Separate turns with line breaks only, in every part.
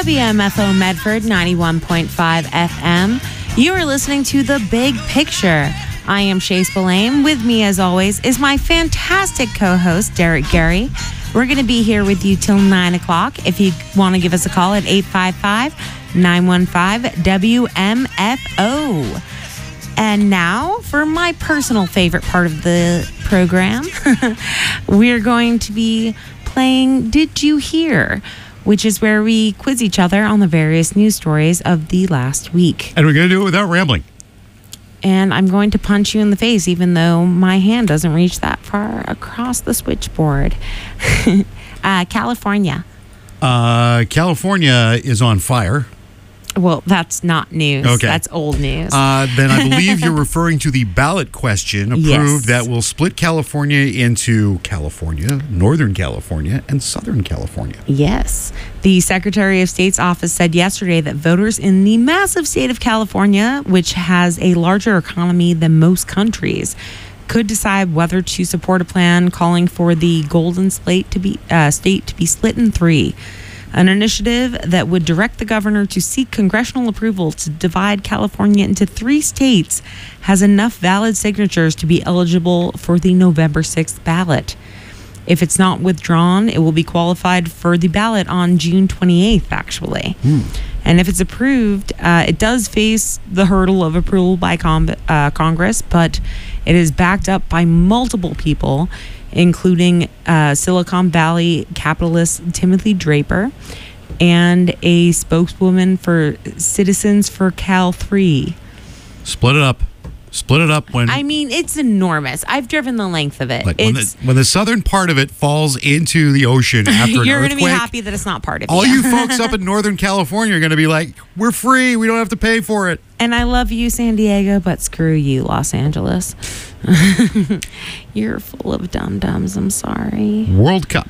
WMFO Medford 91.5 FM. You are listening to The Big Picture. I am Shay Spillane. With me, as always, is my fantastic co-host, Derek Gary. We're going to be here with you till 9 o'clock. If you want to give us a call at 855-915-WMFO. And now, for my personal favorite part of the program, we're going to be playing Did You Hear?, which is where we quiz each other on the various news stories of the last week.
And we're going to do it without rambling.
And I'm going to punch you in the face, even though my hand doesn't reach that far across the switchboard. California.
California is on fire.
Well, that's not news.
Okay.
That's old news.
Then I believe you're referring to the ballot question approved that will split California into California, Northern California, and Southern California.
Yes. The Secretary of State's office said yesterday that voters in the massive state of California, which has a larger economy than most countries, could decide whether to support a plan calling for the Golden State to be split in three. An initiative that would direct the governor to seek congressional approval to divide California into 3 states has enough valid signatures to be eligible for the November 6th ballot. If it's not withdrawn, it will be qualified for the ballot on June 28th, actually. And if it's approved, it does face the hurdle of approval by Congress, but it is backed up by multiple people, including Silicon Valley capitalist Timothy Draper and a spokeswoman for Citizens for Cal 3.
Split it up. Split it up when...
I mean, it's enormous. I've driven the length of it.
Like when the southern part of it falls into the ocean after an
You're
earthquake...
going to be happy that it's not part of it.
All you folks up in Northern California are going to be like, we're free. We don't have to pay for it.
And I love you, San Diego, but screw you, Los Angeles. You're full of dum-dums. I'm sorry.
World Cup.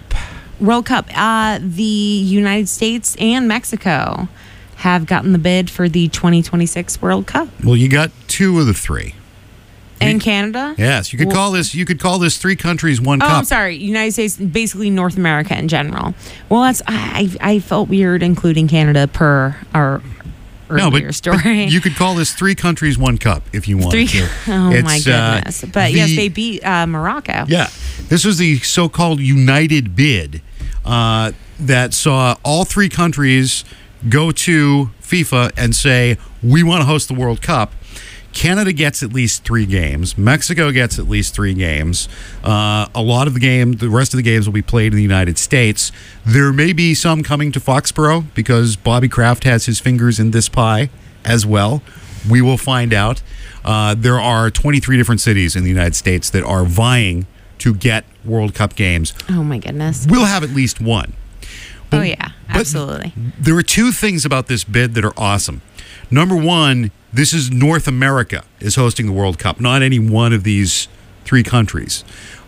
The United States and Mexico have gotten the bid for the 2026 World Cup.
Well, you got 2 of the 3.
And Canada?
Yes, you could call this 3 countries, 1 cup.
Oh, I'm sorry. United States, basically North America in general. Well, I felt weird including Canada per our earlier story.
But you could call this 3 countries, 1 cup if you wanted to.
Oh, my goodness. But yes, they beat Morocco.
Yeah. This was the so-called united bid that saw all 3 countries go to FIFA and say, we want to host the World Cup. Canada gets at least 3 games. Mexico gets at least 3 games. A lot of the rest of the games will be played in the United States. There may be some coming to Foxborough because Bobby Kraft has his fingers in this pie as well. We will find out. There are 23 different cities in the United States that are vying to get World Cup games.
Oh, my goodness.
We'll have at least 1.
Oh, yeah, absolutely.
There are 2 things about this bid that are awesome. Number 1, this is North America is hosting the World Cup, not any one of these 3 countries.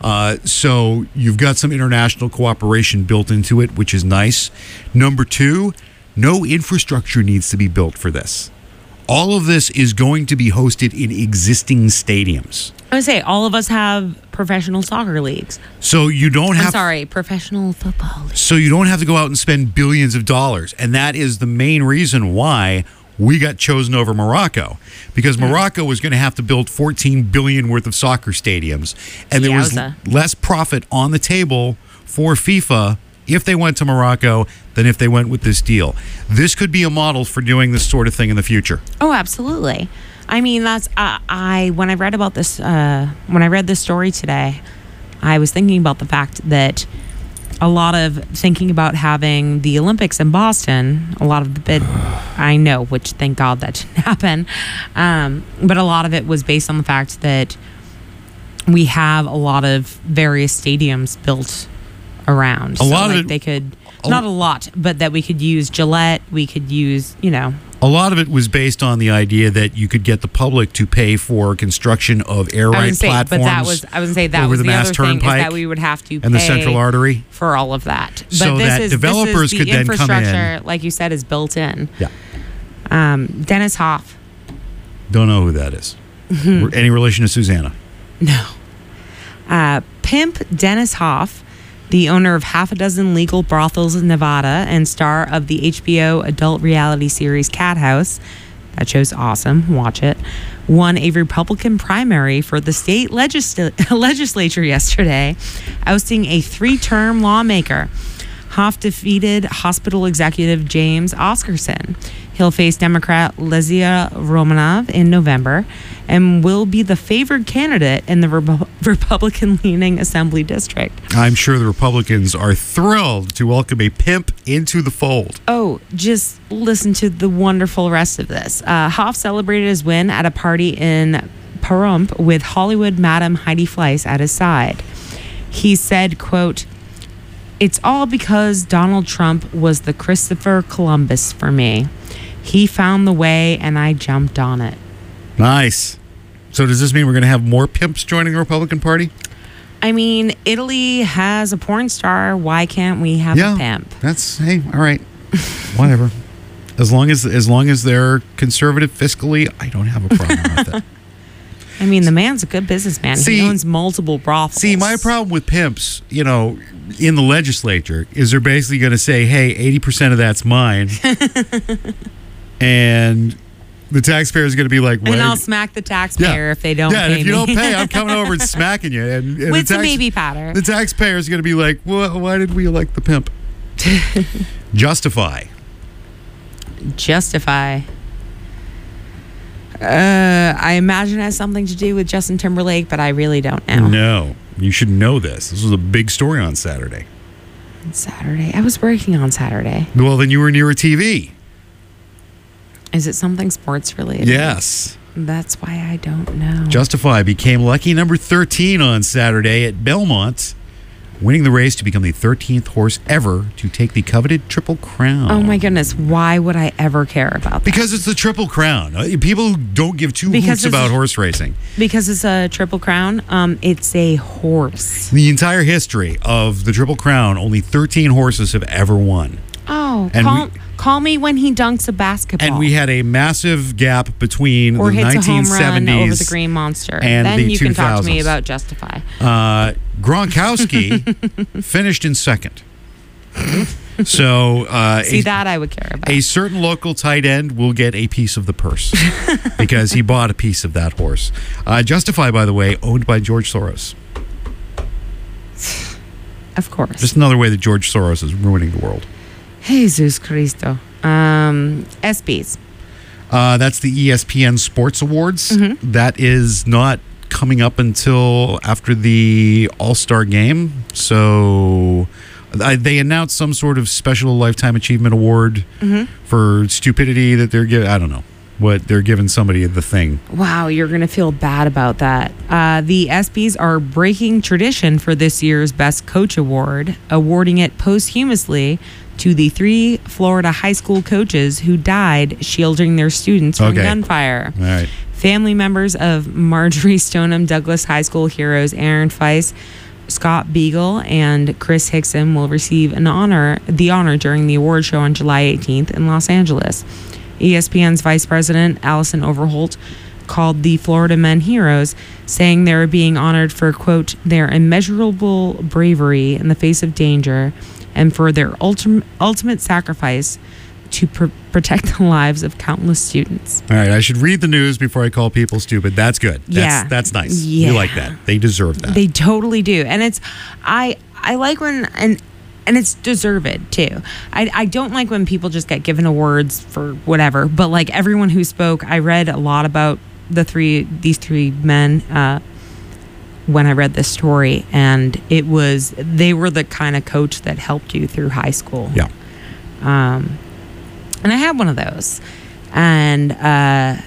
So you've got some international cooperation built into it, which is nice. Number 2, no infrastructure needs to be built for this. All of this is going to be hosted in existing stadiums.
I would say all of us have professional soccer leagues.
So you don't have...
professional football leagues.
So you don't have to go out and spend billions of dollars. And that is the main reason why we got chosen over Morocco. Because Morocco was going to have to build $14 billion worth of soccer stadiums. And there was less profit on the table for FIFA if they went to Morocco than if they went with this deal. This could be a model for doing this sort of thing in the future.
Oh, absolutely. I mean, that's when I read about this, when I read this story today, I was thinking about the fact that a lot of thinking about having the Olympics in Boston, a lot of the bid, I know, which thank God that didn't happen, but a lot of it was based on the fact that we have a lot of various stadiums built around. They could, not a lot, but that we could use Gillette, we could use,
A lot of it was based on the idea that you could get the public to pay for construction of air ride platforms.
But that was the other thing, is that we would have to pay
and the Central Artery
for all of that. But
so that developers could then come in.
Infrastructure, like you said, is built in.
Yeah.
Dennis Hoff.
Don't know who that is. Any relation to Susanna?
No. Pimp Dennis Hoff the owner of half a dozen legal brothels in Nevada and star of the HBO adult reality series Cat House. That show's awesome. Watch it. Won a Republican primary for the state legislature yesterday, ousting a 3-term lawmaker. Hoff defeated hospital executive James Oscarson. He'll face Democrat Lezia Romanov in November and will be the favored candidate in the Republican-leaning Assembly District.
I'm sure the Republicans are thrilled to welcome a pimp into the fold.
Oh, just listen to the wonderful rest of this. Hoff celebrated his win at a party in Pahrump with Hollywood Madam Heidi Fleiss at his side. He said, quote, "It's all because Donald Trump was the Christopher Columbus for me. He found the way and I jumped on it."
Nice. So does this mean we're going to have more pimps joining the Republican Party?
I mean, Italy has a porn star. Why can't we have a pimp?
Hey, all right. Whatever. As long as they're conservative fiscally, I don't have a problem with it.
I mean, the man's a good businessman. He owns multiple brothels.
See, my problem with pimps, in the legislature, is they're basically going to say, hey, 80% of that's mine. And the taxpayer is going to be like,
and I'll smack the taxpayer if they don't pay me.
Yeah, if you don't pay, I'm coming over and smacking you. And
with the baby powder.
The taxpayer is going to be like, well, why did we elect the pimp? Justify.
I imagine it has something to do with Justin Timberlake, but I really don't know.
No, you should know this. This was a big story on Saturday.
I was working on Saturday.
Well, then you were near a TV.
Is it something sports related?
Yes.
That's why I don't know.
Justify became lucky number 13 on Saturday at Belmont, winning the race to become the 13th horse ever to take the coveted Triple Crown.
Oh my goodness, why would I ever care about that?
Because it's the Triple Crown. People don't give two hoots about horse racing.
Because it's a Triple Crown, it's a horse.
The entire history of the Triple Crown, only 13 horses have ever won.
Oh, call me when he dunks a basketball.
And we had a massive gap between the 1970s
hits a home run over the Green Monster.
And
then
the
you
2000s.
Can talk to me about Justify.
Gronkowski finished in second. So
that I would care about.
A certain local tight end will get a piece of the purse because he bought a piece of that horse. Justify, by the way, owned by George Soros.
Of course.
Just another way that George Soros is ruining the world.
Jesus Cristo. ESPYs.
That's the ESPN Sports Awards.
Mm-hmm.
That is not coming up until after the All-Star game. So they announced some sort of special Lifetime Achievement Award for stupidity that they're giving. I don't know what they're giving somebody the thing.
Wow, you're going to feel bad about that. The ESPYs are breaking tradition for this year's Best Coach Award, awarding it posthumously to the 3 Florida high school coaches who died shielding their students from gunfire.
All right.
Family members of Marjorie Stoneham Douglas High School heroes Aaron Feist, Scott Beagle, and Chris Hickson will receive the honor during the award show on July 18th in Los Angeles. ESPN's Vice President Allison Overholt called the Florida men heroes, saying they are being honored for, quote, their immeasurable bravery in the face of danger and for their ultimate sacrifice to protect the lives of countless students.
All right, I should read the news before I call people stupid. That's good. That's nice.
Yeah.
We like that. They deserve that.
They totally do. And it's I like when and it's deserved too. I don't like when people just get given awards for whatever, but like everyone who spoke, I read a lot about these three men when I read this story, and they were the kind of coach that helped you through high school.
Yeah.
And I had one of those, and I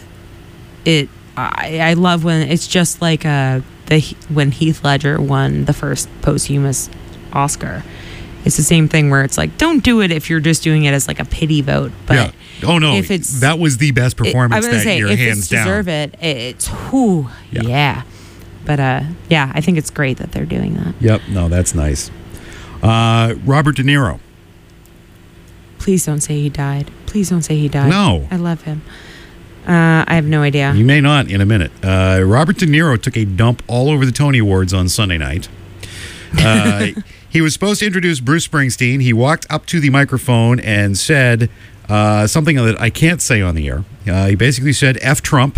love when it's just like when Heath Ledger won the first posthumous Oscar. It's the same thing where it's like, don't do it if you're just doing it as like a pity vote. But
yeah. Oh no,
if it's,
that was the best performance that year, hands down.
If it's deserve it, yeah. But I think it's great that they're doing that.
Yep. No, that's nice. Robert De Niro.
Please don't say he died. Please don't say he died.
No.
I love him. I have no idea.
You may not in a minute. Robert De Niro took a dump all over the Tony Awards on Sunday night. He was supposed to introduce Bruce Springsteen. He walked up to the microphone and said something that I can't say on the air. He basically said, F Trump.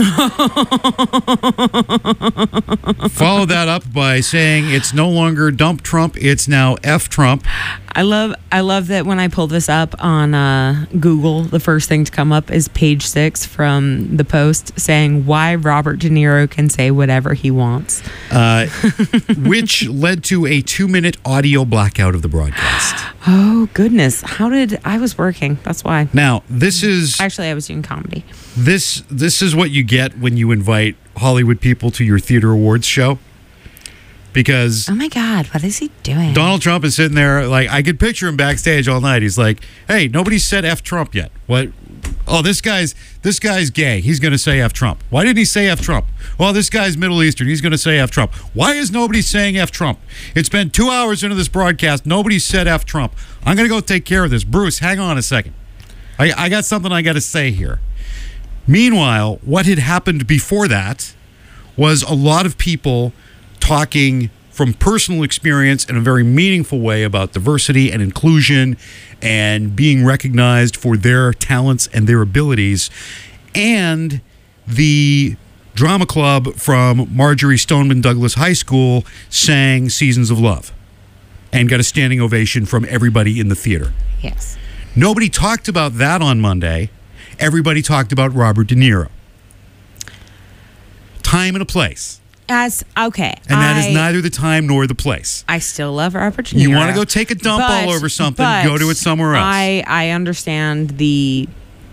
Followed that up by saying it's no longer dump Trump, it's now F Trump.
I love that when I pull this up on Google, the first thing to come up is page 6 from the Post saying why Robert De Niro can say whatever he wants.
Which led to a 2-minute audio blackout of the broadcast.
Oh, goodness. I was working. That's why.
Now, this is...
Actually, I was doing comedy.
This is what you get when you invite Hollywood people to your theater awards show. Because
oh my God, what is he doing?
Donald Trump is sitting there, like, I could picture him backstage all night. He's like, hey, nobody said F Trump yet. What? Oh, this guy's gay. He's going to say F Trump. Why didn't he say F Trump? Well, this guy's Middle Eastern. He's going to say F Trump. Why is nobody saying F Trump? It's been 2 hours into this broadcast. Nobody said F Trump. I'm going to go take care of this. Bruce, hang on a second. I got something I got to say here. Meanwhile, what had happened before that was a lot of people talking from personal experience in a very meaningful way about diversity and inclusion and being recognized for their talents and their abilities. And the drama club from Marjorie Stoneman Douglas High School sang Seasons of Love and got a standing ovation from everybody in the theater.
Yes.
Nobody talked about that on Monday. Everybody talked about Robert De Niro. Time and a place.
Okay.
And that is neither the time nor the place.
I still love Robert De Niro.
You want to go take a dump all over something, go to it somewhere else.
I understand the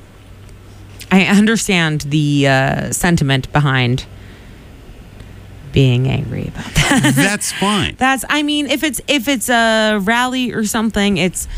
sentiment behind being angry about that.
That's fine.
If it's a rally or something,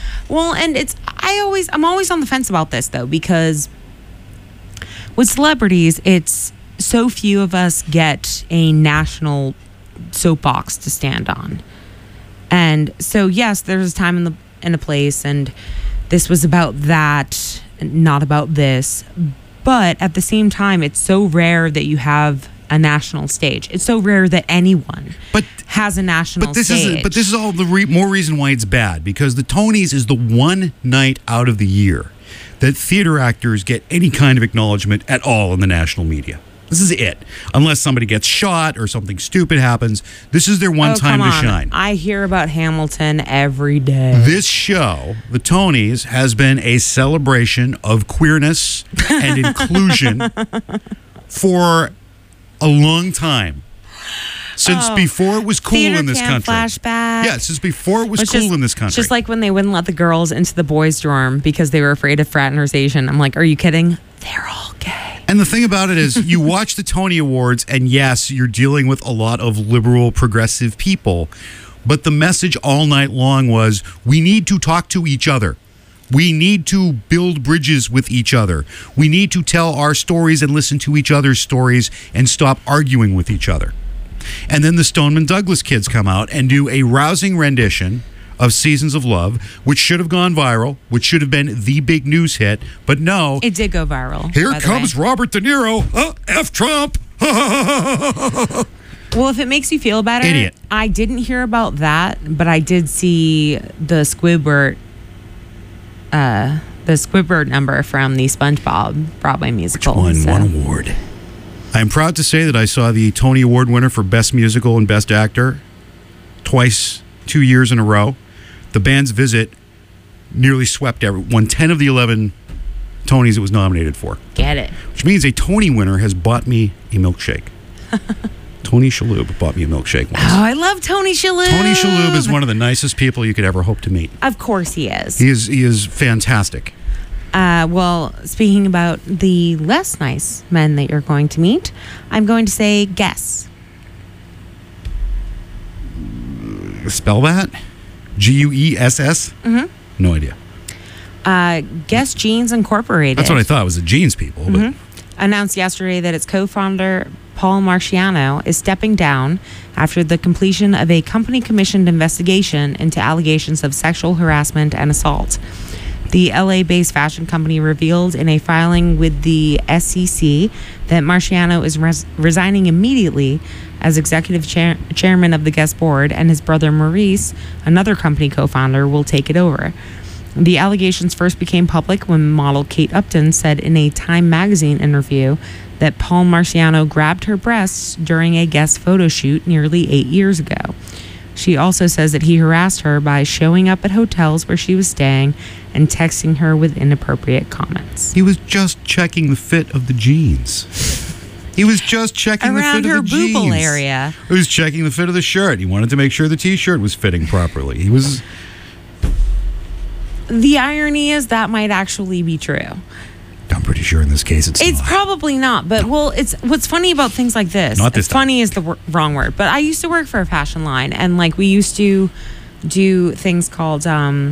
I'm always on the fence about this though, because with celebrities, it's so few of us get a national soapbox to stand on. And so, yes, there's a time and a place, and this was about that, not about this. But at the same time, it's so rare that you have a national stage. It's so rare that anyone has a national stage.
But this is all the more reason why it's bad, because the Tonys is the one night out of the year that theater actors get any kind of acknowledgement at all in the national media. This is it. Unless somebody gets shot or something stupid happens, this is their one time to shine.
I hear about Hamilton every day.
This show, the Tonys, has been a celebration of queerness and inclusion for a long time. Since before it was cool in this country.
Flashback.
Yeah, since before it was cool in this country.
Just like when they wouldn't let the girls into the boys' dorm because they were afraid of fraternization. I'm like, are you kidding? They're all gay.
And the thing about it is, you watch the Tony Awards, and yes, you're dealing with a lot of liberal, progressive people. But the message all night long was, we need to talk to each other. We need to build bridges with each other. We need to tell our stories and listen to each other's stories and stop arguing with each other. And then the Stoneman Douglas kids come out and do a rousing rendition of Seasons of Love, which should have gone viral, which should have been the big news hit, but no.
It did go viral.
Here comes Robert De Niro. F Trump.
Well, if it makes you feel better,
idiot.
I didn't hear about that, but I did see the Squidward number from the SpongeBob Broadway musical.
Which won one award. I am proud to say that I saw the Tony Award winner for Best Musical and Best Actor twice, 2 years in a row. The band's Visit nearly swept won 10 of the 11 Tonys it was nominated for.
Get it.
Which means a Tony winner has bought me a milkshake. Tony Shalhoub bought me a milkshake once.
Oh, I love Tony Shalhoub.
Tony Shalhoub is one of the nicest people you could ever hope to meet.
Of course he is.
He is fantastic.
Well, speaking about the less nice men that you're going to meet, I'm going to say guess.
Spell that? Guess?
Mm-hmm.
No idea.
Guess Jeans Incorporated.
That's what I thought. It was the jeans people.
Mm-hmm.
But
announced yesterday that its co-founder, Paul Marciano, is stepping down after the completion of a company-commissioned investigation into allegations of sexual harassment and assault. The LA-based fashion company revealed in a filing with the SEC that Marciano is resigning immediately as executive chairman of the guest board, and his brother Maurice, another company co-founder, will take it over. The allegations first became public when model Kate Upton said in a Time magazine interview that Paul Marciano grabbed her breasts during a guest photo shoot nearly 8 years ago. She also says that he harassed her by showing up at hotels where she was staying and texting her with inappropriate comments.
He was just checking the fit of the jeans. He was just checking
Around
the fit
her
of the jeans.
booble area.
He was checking the fit of the shirt. He wanted to make sure the T-shirt was fitting properly. He was...
The irony is that might actually be true.
I'm pretty sure in this case it's not.
Probably not, but it's what's funny about things like this.
Not this time.
Funny is the wrong word, but I used to work for a fashion line, and like we used to do things called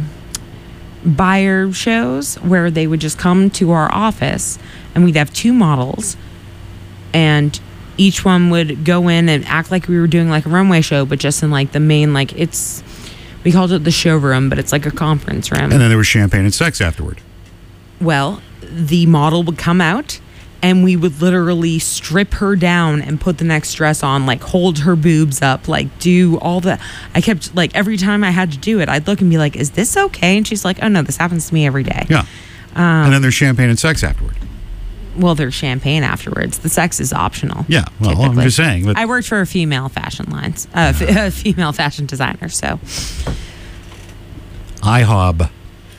buyer shows where they would just come to our office, and we'd have 2 models, and each one would go in and act like we were doing like a runway show, but just in like the main, like we called it the showroom, but it's like a conference room.
And then there was champagne and sex afterward.
Well, the model would come out and we would literally strip her down and put the next dress on, like hold her boobs up, like do all the... I kept, like, every time I had to do it, I'd look and be like, is this okay? And she's like, oh no, this happens to me every day.
Yeah. And then there's champagne and sex afterward.
Well, there's champagne afterwards. The sex is optional.
Yeah, well,
typically.
I'm just saying. But
I worked for a female fashion lines, female fashion designer, so...
IHOB.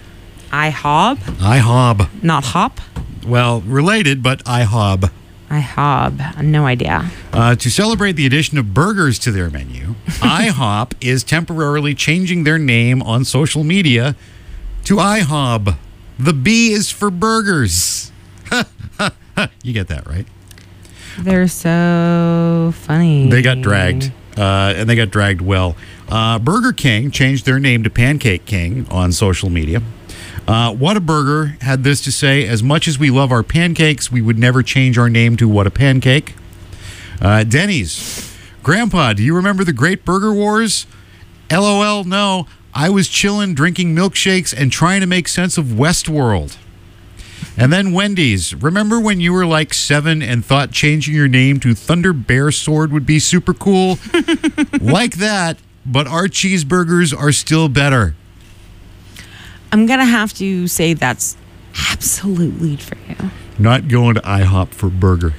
IHOB? Not hop?
Well, related, but IHOB.
IHOB. No idea.
To celebrate the addition of burgers to their menu, IHOP is temporarily changing their name on social media to IHOB. The B is for burgers. You get that, right?
They're so funny.
They got dragged, and they got dragged well. Burger King changed their name to Pancake King on social media. Whataburger had this to say: as much as we love our pancakes, we would never change our name to What a Pancake. Denny's. Grandpa, do you remember the Great Burger Wars? LOL, no. I was chilling, drinking milkshakes, and trying to make sense of Westworld. And then Wendy's. Remember when you were like 7 and thought changing your name to Thunder Bear Sword would be super cool? Like that, but our cheeseburgers are still better.
I'm going to have to say that's absolutely true.
Not going to IHOP for burger.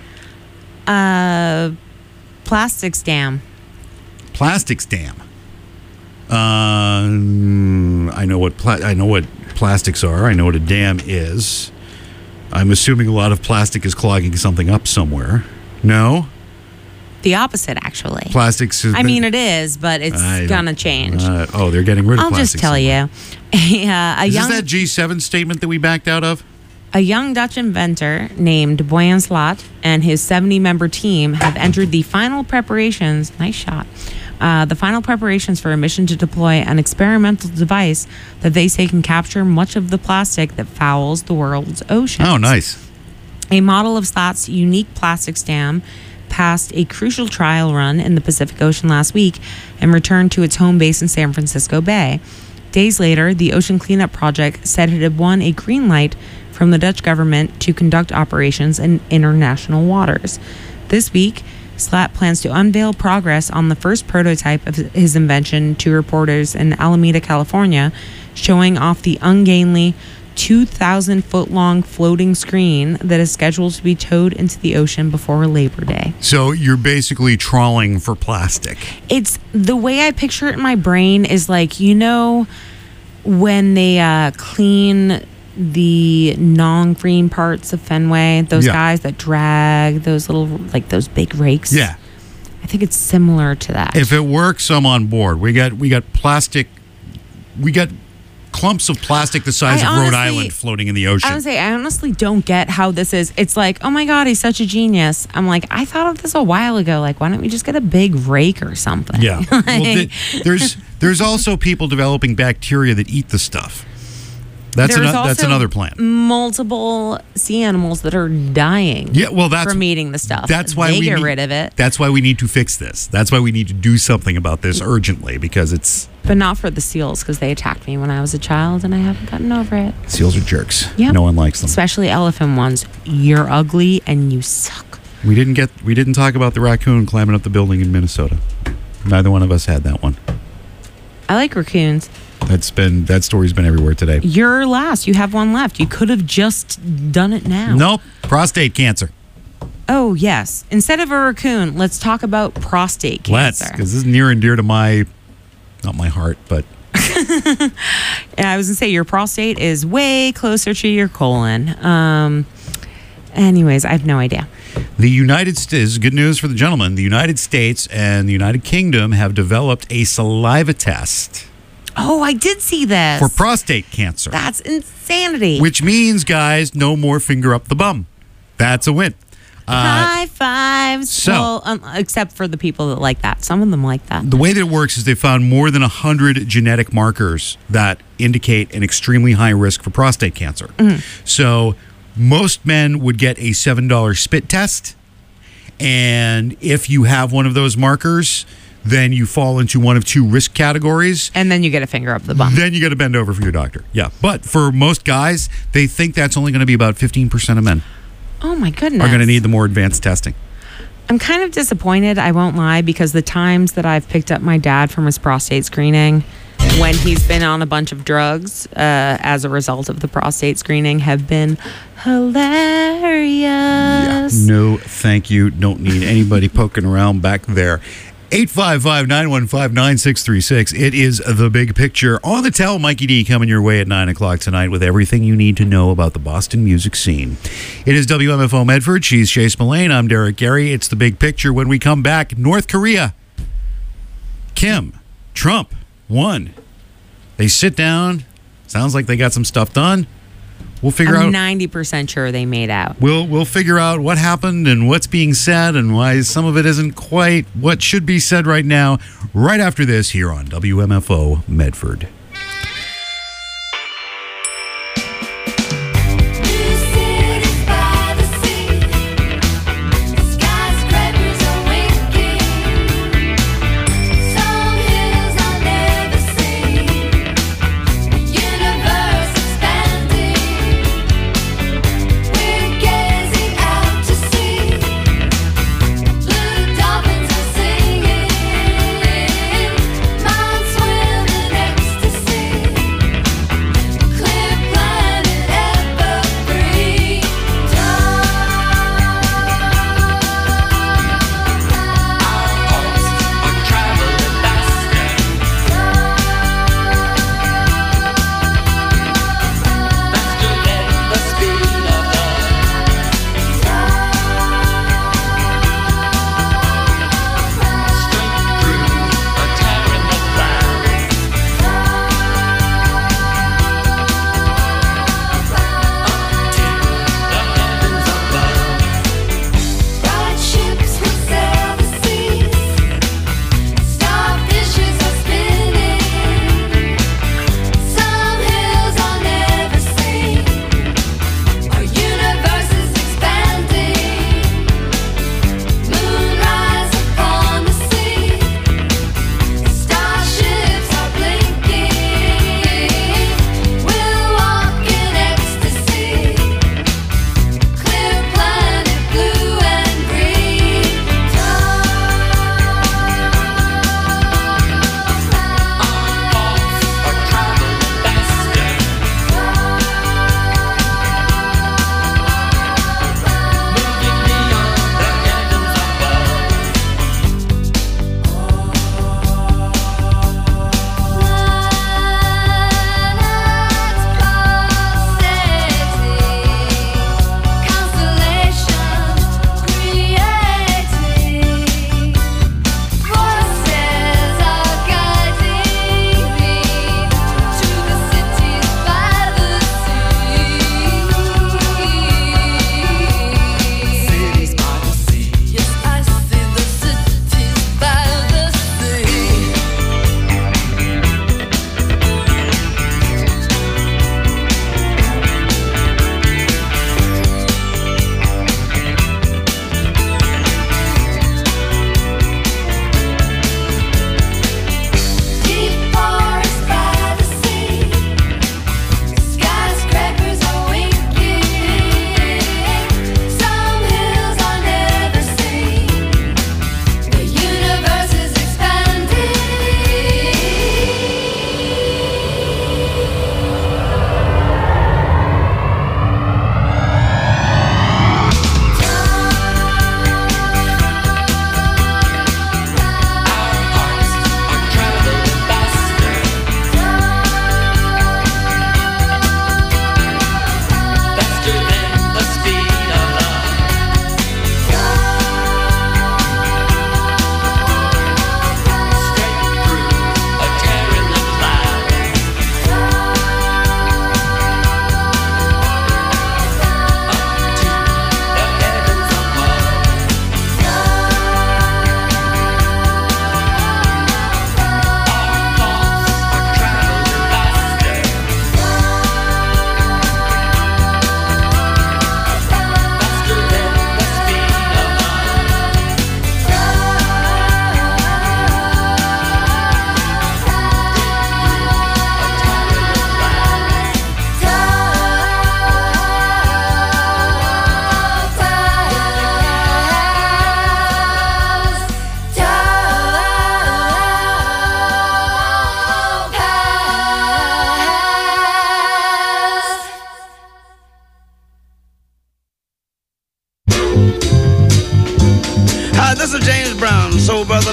Plastics dam.
Plastics dam. I know what plastics are. I know what a dam is. I'm assuming a lot of plastic is clogging something up somewhere. No?
The opposite, actually.
Plastics is...
it is, but it's gonna change.
They're getting rid of
I'll
plastics.
just tell you.
Is this that G7 statement that we backed out of?
A young Dutch inventor named Boyan Slat and his 70-member team have entered the final preparations. Nice shot. The final preparations for a mission to deploy an experimental device that they say can capture much of the plastic that fouls the world's oceans.
Oh, nice.
A model of Slat's unique plastics dam passed a crucial trial run in the Pacific Ocean last week and returned to its home base in San Francisco Bay. Days later, the Ocean Cleanup Project said it had won a green light from the Dutch government to conduct operations in international waters. This week, Slat plans to unveil progress on the first prototype of his invention to reporters in Alameda, California, showing off the ungainly 2,000-foot-long floating screen that is scheduled to be towed into the ocean before Labor Day.
So you're basically trawling for plastic.
It's the way I picture it in my brain is like, when they clean the non-green parts of Fenway, those guys that drag those little, like those big rakes.
Yeah.
I think it's similar to that.
If it works, I'm on board. We got plastic. We got clumps of plastic the size of Rhode Island floating in the ocean.
I honestly don't get how this is. It's like, oh my God, he's such a genius. I'm like, I thought of this a while ago. Like, why don't we just get a big rake or something?
Yeah. Well, there's also people developing bacteria that eat the stuff. That's another plan.
Multiple sea animals that are dying.
Yeah, well,
from eating the stuff.
That's why
they get rid of it.
That's why we need to fix this. That's why we need to do something about this urgently, because it's.
But not for the seals, because they attacked me when I was a child, and I haven't gotten over it.
Seals are jerks.
Yep.
No one likes them.
Especially elephant ones. You're ugly and you suck.
We didn't talk about the raccoon climbing up the building in Minnesota. Neither one of us had that one.
I like raccoons.
That story's been everywhere today.
You're last. You have one left. You could have just done it now.
Nope. Prostate cancer.
Oh, yes. Instead of a raccoon, let's talk about prostate cancer.
Because this is near and dear to not my heart, but...
And I was going to say, your prostate is way closer to your colon. Anyways, I have no idea.
The United States, good news for the gentleman, the United States and the United Kingdom have developed a saliva test.
Oh, I did see this.
For prostate cancer.
That's insanity.
Which means, guys, no more finger up the bum. That's a win.
High fives.
So,
well, except for the people that like that. Some of them like that.
The way that it works is they found more than 100 genetic markers that indicate an extremely high risk for prostate cancer.
Mm-hmm.
So most men would get a $7 spit test. And if you have one of those markers, then you fall into one of two risk categories.
And then you get a finger up the bum.
Then you got to bend over for your doctor. Yeah. But for most guys, they think that's only going to be about 15% of men.
Oh, my goodness.
Are going to need the more advanced testing.
I'm kind of disappointed, I won't lie, because the times that I've picked up my dad from his prostate screening when he's been on a bunch of drugs as a result of the prostate screening have been hilarious.
Yeah. No, thank you. Don't need anybody poking around back there. 855-915-9636. It is The Big Picture. On the Tell, Mikey D coming your way at 9 o'clock tonight with everything you need to know about the Boston music scene. It is WMFO Medford. She's Chase Mullane. I'm Derek Gary. It's The Big Picture. When we come back, North Korea. Kim, Trump, won. They sit down. Sounds like they got some stuff done. We'll figure
I'm
out.
90% sure they made out.
We'll figure out what happened and what's being said and why some of it isn't quite what should be said right now, right after this here on WMFO Medford.
Singing, mind swimming in ecstasy.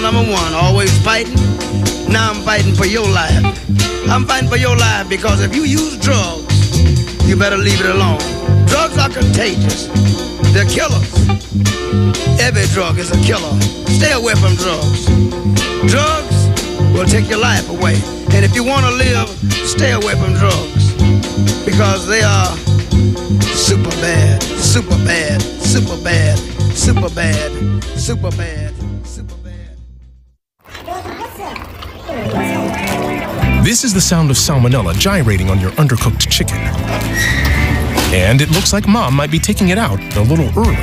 number one, always fighting. Now I'm fighting for your life. I'm fighting for your life because if you use drugs, you better leave it alone. Drugs are contagious. They're killers. Every drug is a killer. Stay away from drugs. Drugs will take your life away. And if you want to live, stay away from drugs because they are super bad, super bad, super bad, super bad, super bad, super bad.
This is the sound of salmonella gyrating on your undercooked chicken. And it looks like Mom might be taking it out a little early.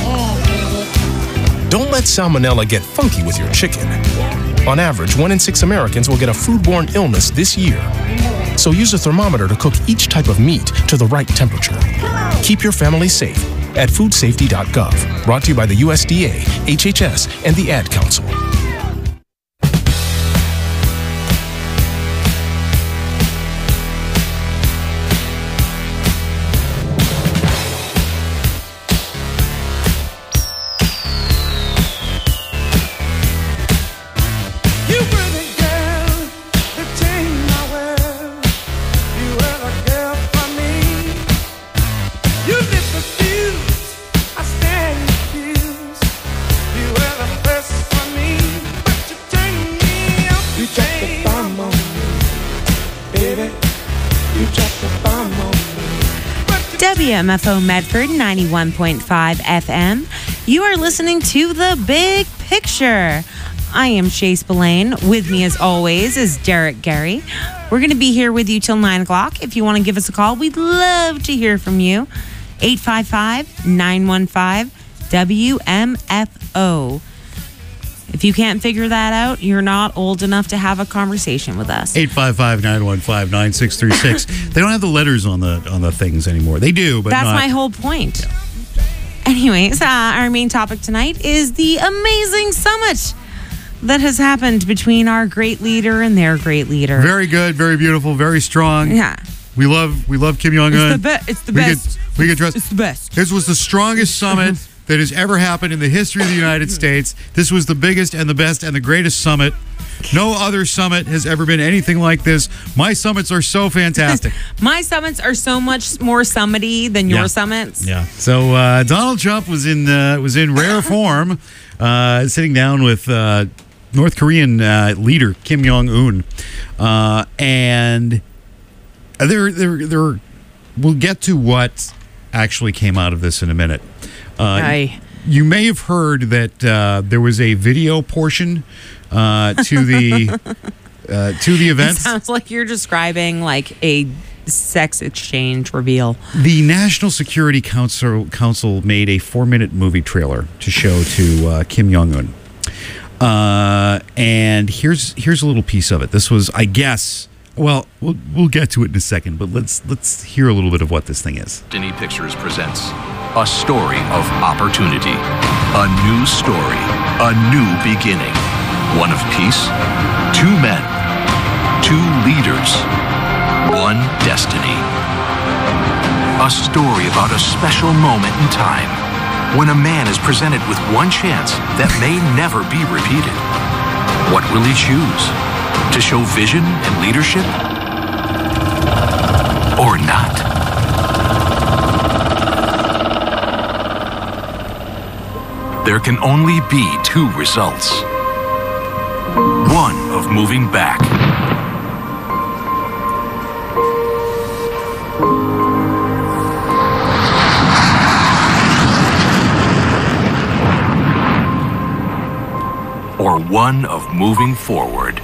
Don't let salmonella get funky with your chicken. On average, 1 in 6 Americans will get a foodborne illness this year. So use a thermometer to cook each type of meat to the right temperature. Keep your family safe at foodsafety.gov. Brought to you by the USDA, HHS, and the Ad Council.
WMFO Medford 91.5 FM. You are listening to The Big Picture. I am Chase Belaine. With me, as always, is Derek Gary. We're going to be here with you till 9 o'clock. If you want to give us a call, we'd love to hear from you. 855-915-WMFO. If you can't figure that out, you're not old enough to have a conversation with us.
855-915-9636. They don't have the letters on the things anymore. They do, but
that's
not.
my whole point. Yeah. Anyways, our main topic tonight is the amazing summit that has happened between our great leader and their great leader.
Very good, very beautiful, very strong.
Yeah.
We love Kim Jong-un.
It's the best.
It's
the best.
This was the strongest summit that has ever happened in the history of the United States. This was the biggest and the best and the greatest summit. No other summit has ever been anything like this. My summits are so fantastic.
My summits are so much more summity than your summits.
Yeah. So Donald Trump was in rare form, sitting down with North Korean leader Kim Jong-un, and we'll get to what actually came out of this in a minute. You may have heard that there was a video portion to the event.
It sounds like you're describing like a sex exchange reveal.
The National Security Council made a 4-minute movie trailer to show to Kim Jong-un, and here's a little piece of it. This was, I guess. Well, we'll get to it in a second, but let's hear a little bit of what this thing is.
Destiny Pictures presents a story of opportunity, a new story, a new beginning, one of peace, 2 men, 2 leaders, 1 destiny. A story about a special moment in time when a man is presented with 1 chance that may never be repeated. What will he choose? To show vision and leadership? Or not? There can only be 2 results. One of moving back. Or one of moving forward.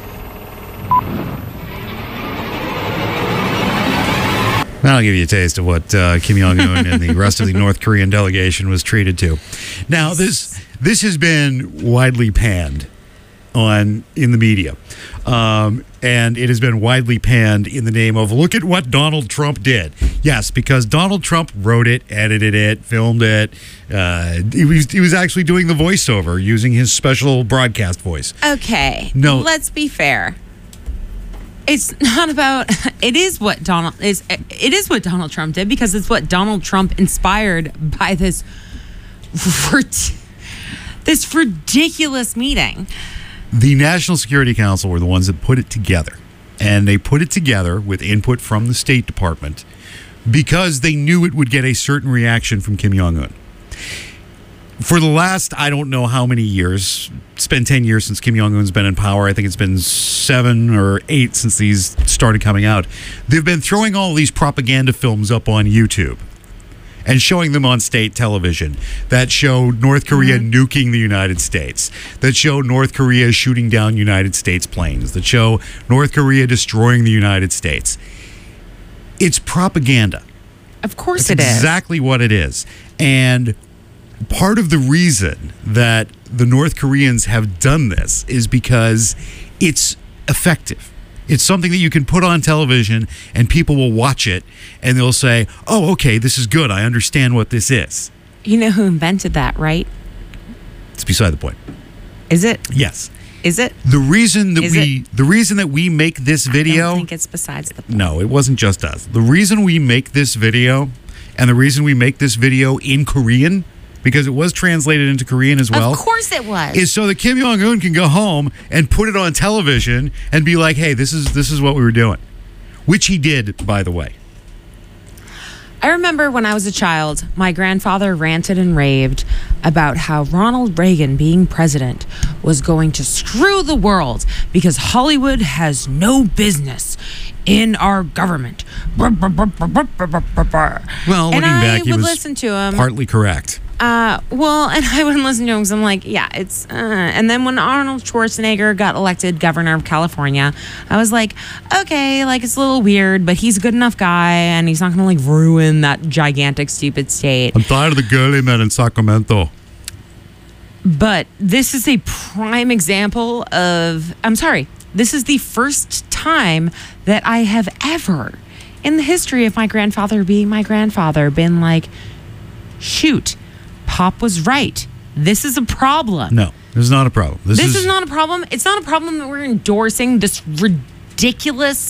I'll give you a taste of what Kim Jong-un and the rest of the North Korean delegation was treated to. Now, this has been widely panned in the media, and it has been widely panned in the name of look at what Donald Trump did. Yes, because Donald Trump wrote it, edited it, filmed it. He was actually doing the voiceover using his special broadcast voice.
Okay,
no,
let's be fair. It's not about. It is what Donald Trump did because it's what Donald Trump inspired by this this ridiculous meeting.
The National Security Council were the ones that put it together. And they put it together with input from the State Department because they knew it would get a certain reaction from Kim Jong-un. For the last, I don't know how many years, it's been 10 years since Kim Jong-un's been in power. I think it's been 7 or 8 since these started coming out. They've been throwing all these propaganda films up on YouTube and showing them on state television that show North Korea nuking the United States, that show North Korea shooting down United States planes, that show North Korea destroying the United States. It's propaganda.
Of course
That's
it is.
exactly what it is. And part of the reason that the North Koreans have done this is because it's effective. It's something that you can put on television and people will watch it and they'll say, oh, okay, this is good. I understand what this is.
You know who invented that, right?
It's beside the point.
Is it?
Yes.
Is it?
The reason that we make this video.
I don't think it's besides the point.
No, it wasn't just us. The reason we make this video and the reason we make this video in Korean, because it was translated into Korean as well.
Of course it was.
Is so that Kim Jong-un can go home and put it on television and be like, hey, this is what we were doing. Which he did, by the way.
I remember when I was a child, my grandfather ranted and raved about how Ronald Reagan being president was going to screw the world because Hollywood has no business in our government.
Well, looking back, he was
listen to him.
partly correct.
Well, and I wouldn't listen to him because I'm like, yeah, it's. And then when Arnold Schwarzenegger got elected governor of California, I was like, okay, like it's a little weird, but he's a good enough guy, and he's not gonna like ruin that gigantic, stupid state.
I'm tired of the girl he met in Sacramento.
But this is a prime example of. I'm sorry. This is the first time that I have ever, in the history of my grandfather being my grandfather, been like, shoot. Pop was right. This is a problem.
No, this is not a problem.
This is not a problem. It's not a problem that we're endorsing this ridiculous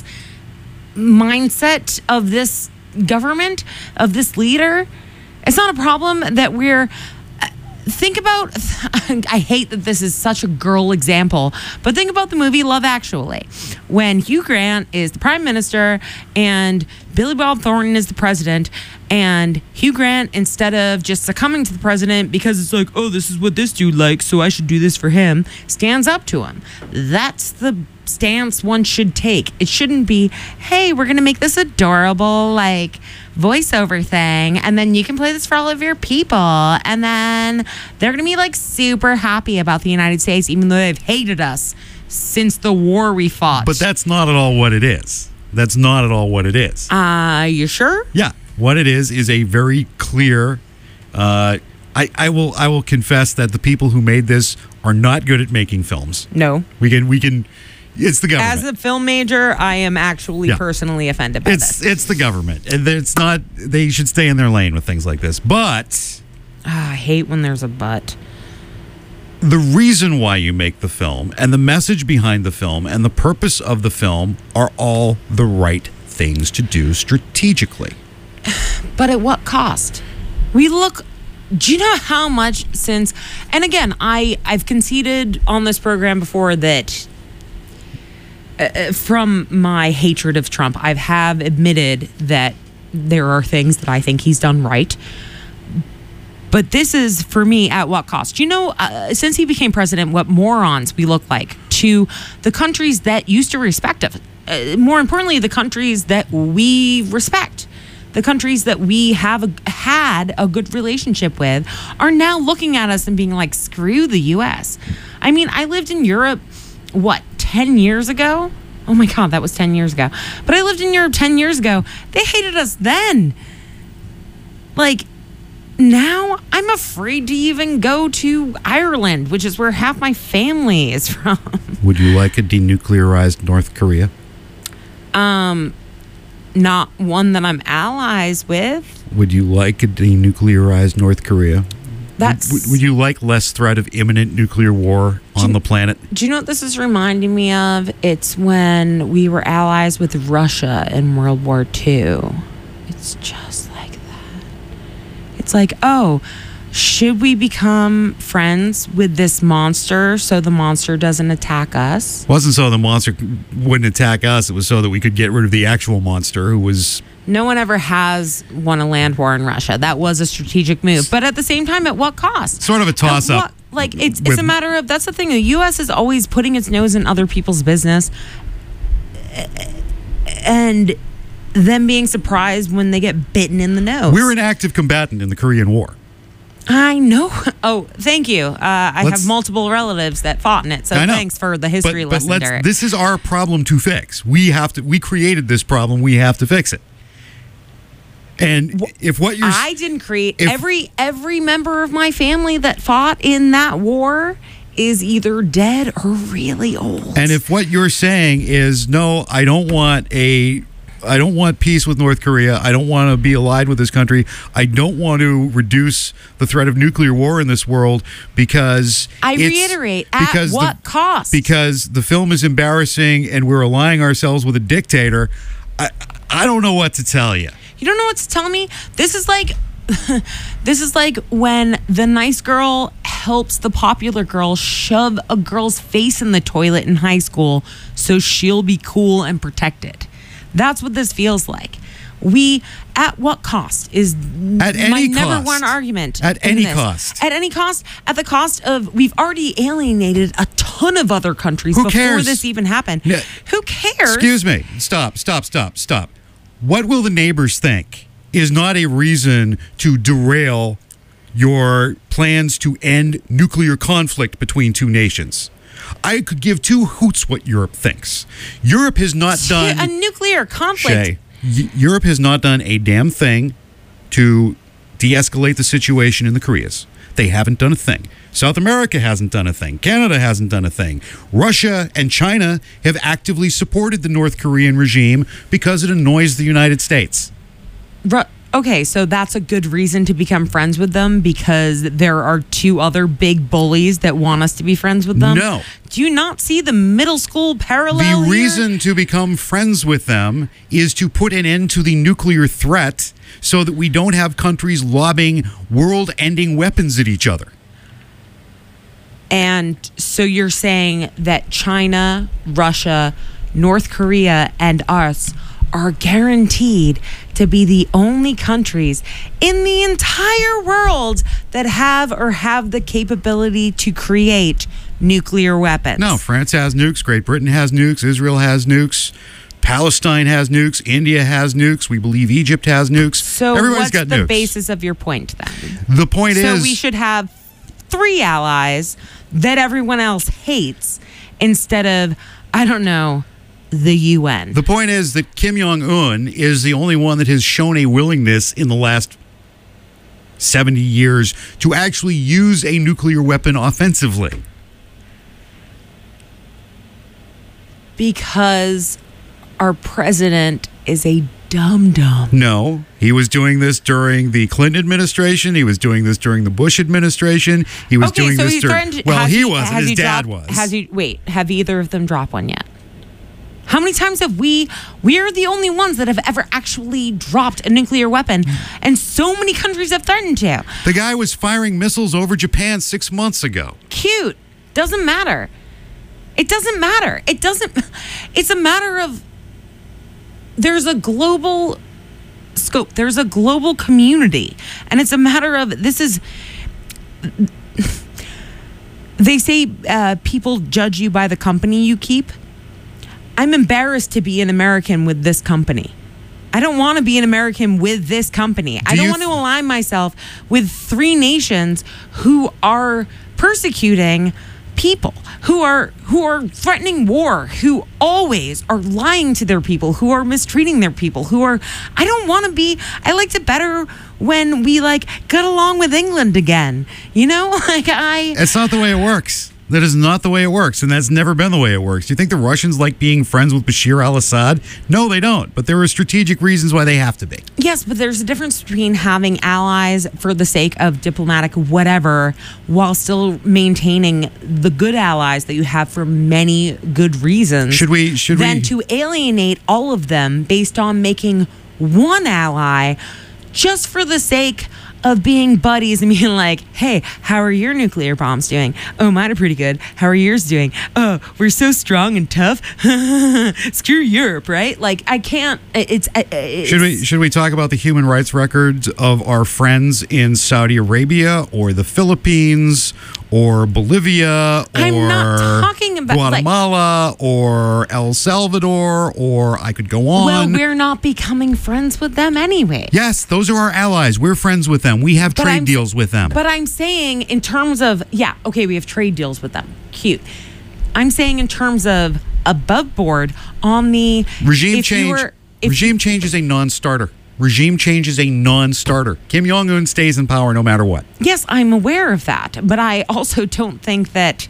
mindset of this government, of this leader. It's not a problem that we're... Think about... I hate that this is such a girl example, but think about the movie Love Actually, when Hugh Grant is the prime minister and Billy Bob Thornton is the president, and Hugh Grant, instead of just succumbing to the president because it's like, oh, this is what this dude likes, so I should do this for him, stands up to him. That's the stance one should take. It shouldn't be, hey, we're going to make this adorable, like, voiceover thing, and then you can play this for all of your people, and then they're going to be, like, super happy about the United States, even though they've hated us since the war we fought.
But that's not at all what it is. That's not at all what it is.
You sure?
Yeah. What it is a very clear... I will confess that the people who made this are not good at making films.
No.
We can... It's the government.
As a film major, I am actually personally offended by this.
It's the government. And it's not... They should stay in their lane with things like this. But...
I hate when there's a but.
The reason why you make the film and the message behind the film and the purpose of the film are all the right things to do strategically.
But at what cost? We look... Do you know how much since... And again, I've conceded on this program before that from my hatred of Trump, I have admitted that there are things that I think he's done right. But this is, for me, at what cost? You know, since he became president, what morons we look like to the countries that used to respect us. More importantly, the countries that we respect. The countries that we have had a good relationship with are now looking at us and being like, screw the U.S. I mean, I lived in Europe, 10 years ago? Oh my God, that was 10 years ago. But I lived in Europe 10 years ago. They hated us then. Like, now I'm afraid to even go to Ireland, which is where half my family is from.
Would you like a denuclearized North Korea?
Not one that I'm allies with.
Would you like a denuclearized North Korea? Would you like less threat of imminent nuclear war on the planet?
Do you know what this is reminding me of? It's when we were allies with Russia in World War II. It's just like that. It's like, oh, Should we become friends with this monster so the monster doesn't attack us?
It wasn't so the monster wouldn't attack us. It was so that we could get rid of the actual monster who was...
No one ever has won a land war in Russia. That was a strategic move. But at the same time, at what cost?
Sort of a toss-up.
Like, it's a matter of... That's the thing. The U.S. is always putting its nose in other people's business. And them being surprised when they get bitten in the nose.
We're an active combatant in the Korean War.
I know. Oh, thank you. I have multiple relatives that fought in it, so thanks for the history lesson, Derek.
This is our problem to fix. We created this problem. We have to fix it. And if what you're...
I didn't create... Every member of my family that fought in that war is either dead or really old.
And if what you're saying is, no, I don't want peace with North Korea. I don't want to be allied with this country. I don't want to reduce the threat of nuclear war in this world because...
I reiterate, at what cost?
Because the film is embarrassing and we're allying ourselves with a dictator. I don't know what to tell you.
You don't know what to tell me? This is like when the nice girl helps the popular girl shove a girl's face in the toilet in high school so she'll be cool and protected. That's what this feels like. At what cost is
at any
my
cost.
number one argument.
At any cost.
At any cost. At the cost of, we've already alienated a ton of other countries
Who
before
cares?
This even happened.
Yeah.
Who cares?
Excuse me. Stop. What will the neighbors think is not a reason to derail your plans to end nuclear conflict between two nations. I could give two hoots what Europe thinks. Europe has not done...
A nuclear conflict.
Shay, Europe has not done a damn thing to de-escalate the situation in the Koreas. They haven't done a thing. South America hasn't done a thing. Canada hasn't done a thing. Russia and China have actively supported the North Korean regime because it annoys the United States.
Okay, so that's a good reason to become friends with them because there are two other big bullies that want us to be friends with them?
No.
Do you not see the middle school parallel
The
here?
reason to become friends with them is to put an end to the nuclear threat so that we don't have countries lobbing world-ending weapons at each other.
And so you're saying that China, Russia, North Korea, and us are guaranteed to be the only countries in the entire world that have the capability to create nuclear weapons.
No, France has nukes, Great Britain has nukes, Israel has nukes, Palestine has nukes, India has nukes, we believe Egypt has nukes.
So
everybody's got
the
nukes.
basis of your point then?
The point is...
So we should have 3 allies that everyone else hates instead of, I don't know, the UN.
The point is that Kim Jong-un is the only one that has shown a willingness in the last 70 years to actually use a nuclear weapon offensively.
Because our president is a dum-dum.
No, he was doing this during the Clinton administration. He was doing this during the Bush administration. He was doing this during... He wasn't. His dad was.
Have either of them dropped one yet? How many times have we are the only ones that have ever actually dropped a nuclear weapon, and so many countries have threatened to.
The guy was firing missiles over Japan 6 months ago.
Cute. Doesn't matter. It doesn't matter. It's a matter of there's a global scope. There's a global community, and it's a matter of they say people judge you by the company you keep. I'm embarrassed to be an American with this company. I don't want to be an American with this company. I don't want to align myself with 3 nations who are persecuting people, who are threatening war, who always are lying to their people, who are mistreating their people, I don't want to be. I liked it better when we got along with England again. It's
not the way it works. That is not the way it works, and that's never been the way it works. Do you think the Russians like being friends with Bashar al-Assad? No, they don't, but there are strategic reasons why they have to be.
Yes, but there's a difference between having allies for the sake of diplomatic whatever while still maintaining the good allies that you have for many good reasons. Than to alienate all of them based on making one ally just for the sake of being buddies and being like, hey, how are your nuclear bombs doing? Oh, mine are pretty good. How are yours doing? Oh, we're so strong and tough. Screw Europe, right? Like, I can't. It's
Should we talk about the human rights records of our friends in Saudi Arabia or the Philippines or Bolivia or
I'm not talking about,
Guatemala or El Salvador, or I could go on.
Well, we're not becoming friends with them anyway.
Yes, those are our allies. We're friends with them. We have trade deals with them.
But I'm saying in terms of, we have trade deals with them. Cute. I'm saying in terms of above board on the
regime change. Regime change is a non-starter. Regime change is a non-starter. Kim Jong-un stays in power no matter what.
Yes, I'm aware of that. But I also don't think that...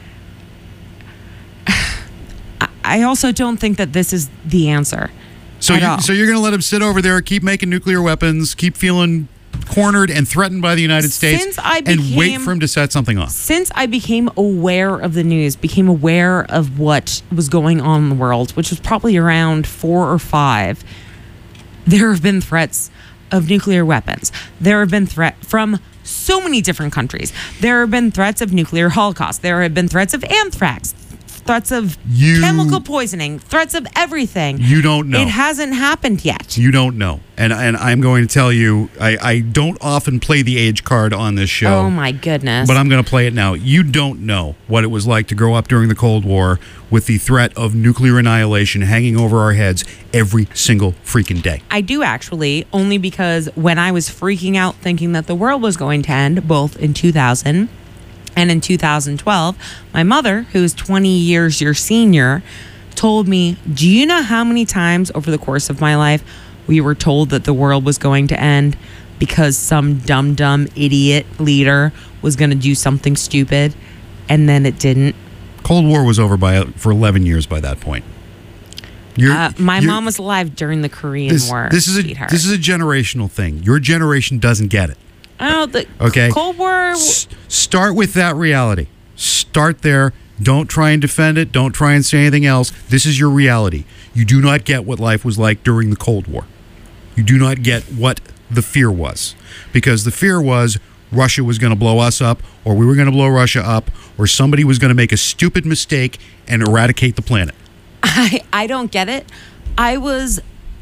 I also don't think that this is the answer.
So you're going to let him sit over there, keep making nuclear weapons, keep feeling cornered and threatened by the United States, and wait for him to set something off.
Since I became aware of the news, became aware of what was going on in the world, which was probably around 4 or 5, there have been threats of nuclear weapons. There have been threats from so many different countries. There have been threats of nuclear holocaust. There have been threats of anthrax, threats of chemical poisoning, threats of everything.
You don't know.
It hasn't happened yet.
You don't know. And I'm going to tell you, I don't often play the age card on this show.
Oh, my goodness.
But I'm going to play it now. You don't know what it was like to grow up during the Cold War with the threat of nuclear annihilation hanging over our heads every single freaking day.
I do, actually, only because when I was freaking out thinking that the world was going to end, both in 2000 and in 2012, my mother, who is 20 years your senior, told me, do you know how many times over the course of my life we were told that the world was going to end because some dumb idiot leader was going to do something stupid, and then it didn't?
Cold War was over for 11 years by that point.
My mom was alive during the Korean War.
This is a generational thing. Your generation doesn't get it.
Okay. Cold War.
Start with that reality. Start there. Don't try and defend it. Don't try and say anything else. This is your reality. You do not get what life was like during the Cold War. You do not get what the fear was. Because the fear was Russia was going to blow us up, or we were going to blow Russia up, or somebody was going to make a stupid mistake and eradicate the planet.
I don't get it. I was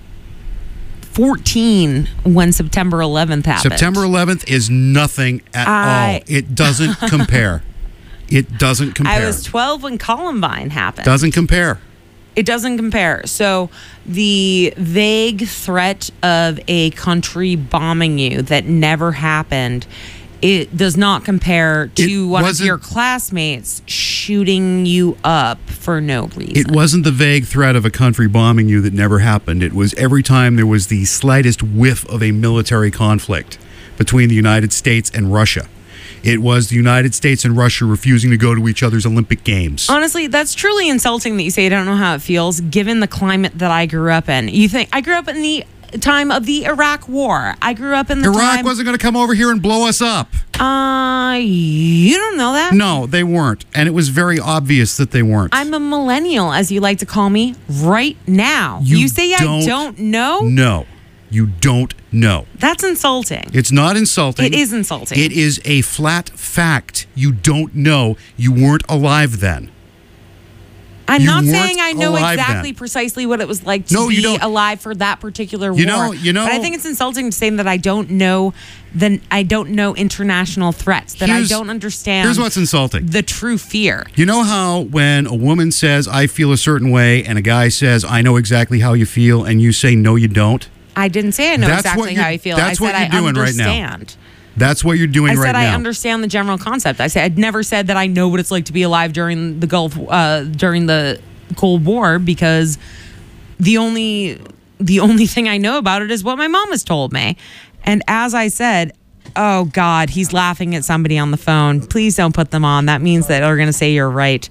14 when September 11th happened.
September 11th is nothing at all. It doesn't compare. It doesn't compare.
I was 12 when Columbine happened.
Doesn't compare.
It doesn't compare. So the vague threat of a country bombing you that never happened, it does not compare to one of your classmates shooting you up for no reason.
It wasn't the vague threat of a country bombing you that never happened. It was every time there was the slightest whiff of a military conflict between the United States and Russia. It was the United States and Russia refusing to go to each other's Olympic Games.
Honestly, that's truly insulting that you say I don't know how it feels, given the climate that I grew up in. You think I grew up in the time of the Iraq War. I grew up in the
Iraq wasn't going to come over here and blow us up.
You don't know that?
No, they weren't. And it was very obvious that they weren't.
I'm a millennial, as you like to call me, right now. You say I don't know?
No, you don't know.
That's insulting.
It's not insulting.
It is insulting.
It is a flat fact. You don't know. You weren't alive then.
I'm not saying I know exactly precisely what it was like to be alive for that particular war. But I think it's insulting to say that I don't know international threats, that I don't understand.
Here's what's insulting.
The true fear.
You know how when a woman says, I feel a certain way, and a guy says, I know exactly how you feel, and you say, no, you don't?
I didn't say I know exactly how I feel.
That's what you're doing right now. That's what you're doing right now.
I said I understand the general concept. I'd never said that I know what it's like to be alive during the during the Cold War, because the only thing I know about it is what my mom has told me. And as I said, oh God, he's laughing at somebody on the phone. Please don't put them on. That means that they're going to say you're right.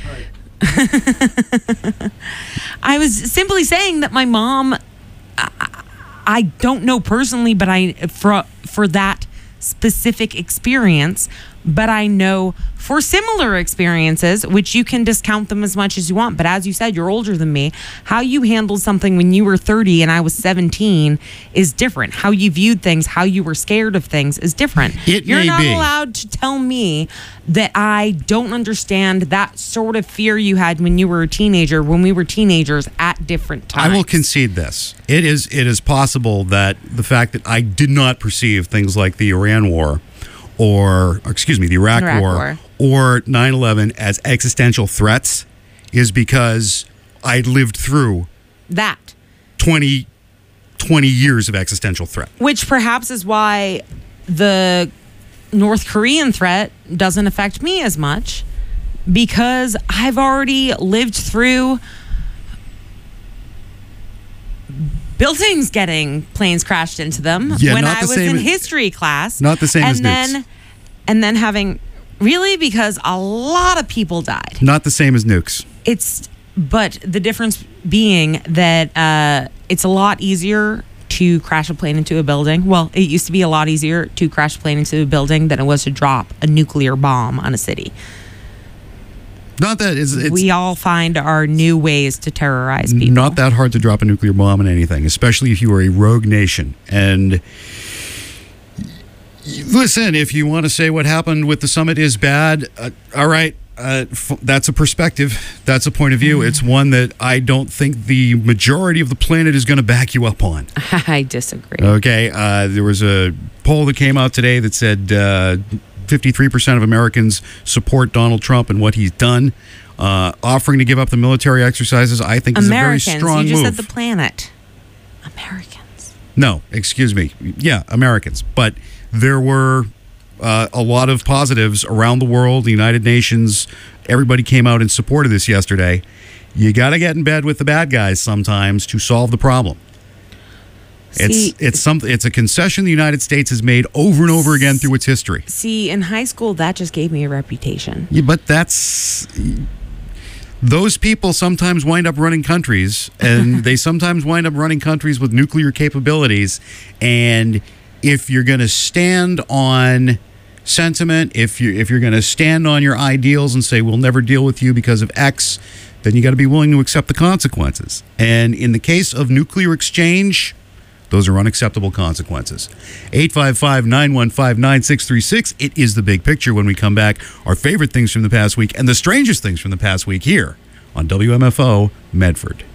I was simply saying that my mom, I don't know personally, but for that specific experience, But I know for similar experiences, which you can discount them as much as you want, but as you said, you're older than me, how you handled something when you were 30 and I was 17 is different. How you viewed things, how you were scared of things is different. You're not allowed to tell me that I don't understand that sort of fear you had when you were a teenager, when we were teenagers at different times.
I will concede this. It is possible that the fact that I did not perceive things like the Iran War the Iraq War or 9/11 as existential threats is because I lived through
that
20 years of existential threat.
Which perhaps is why the North Korean threat doesn't affect me as much, because I've already lived through buildings getting planes crashed into them when I was in history class.
Not the same as nukes.
And then having, really, because a lot of people died.
Not the same as nukes.
But the difference being that it's a lot easier to crash a plane into a building. Well, it used to be a lot easier to crash a plane into a building than it was to drop a nuclear bomb on a city.
Not that it's
we all find our new ways to terrorize people.
Not that hard to drop a nuclear bomb on anything, especially if you are a rogue nation. And listen, if you want to say what happened with the summit is bad, all right, that's a perspective. That's a point of view. It's one that I don't think the majority of the planet is going to back you up on.
I disagree.
Okay, there was a poll that came out today that said 53% of Americans support Donald Trump and what he's done. Offering to give up the military exercises, I think, is a very strong move.
You just said the planet. Americans.
No, excuse me. Yeah, Americans. But there were a lot of positives around the world, the United Nations. Everybody came out in support of this yesterday. You got to get in bed with the bad guys sometimes to solve the problem. It's a concession the United States has made over and over again through its history.
See, in high school, that just gave me a reputation.
Yeah, but those people sometimes wind up running countries, and they sometimes wind up running countries with nuclear capabilities. And if you're going to stand on sentiment, if you're going to stand on your ideals and say we'll never deal with you because of X, then you got to be willing to accept the consequences. And in the case of nuclear exchange, those are unacceptable consequences. 855-915-9636. It is The Big Picture. When we come back, our favorite things from the past week and the strangest things from the past week here on WMFO Medford.